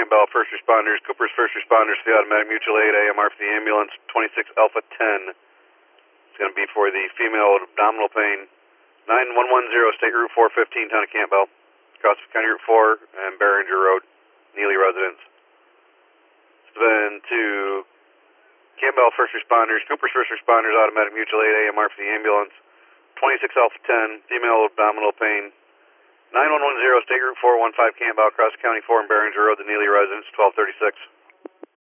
Campbell, first responders, Cooper's first responders for the automatic mutual aid, AMR for the ambulance, 26 Alpha 10. It's going to be for the female with abdominal pain. 9110, State Route 415, Town of Campbell. Across County Route 4 and Behringer Road, Neely residence. It's been to Campbell first responders, Cooper's first responders, automatic mutual aid, AMR for the ambulance, 26 Alpha 10, female with abdominal pain. 9110, State Route 415, Campbell, across County 4 and Behringer Road, the Neely residence, 1236.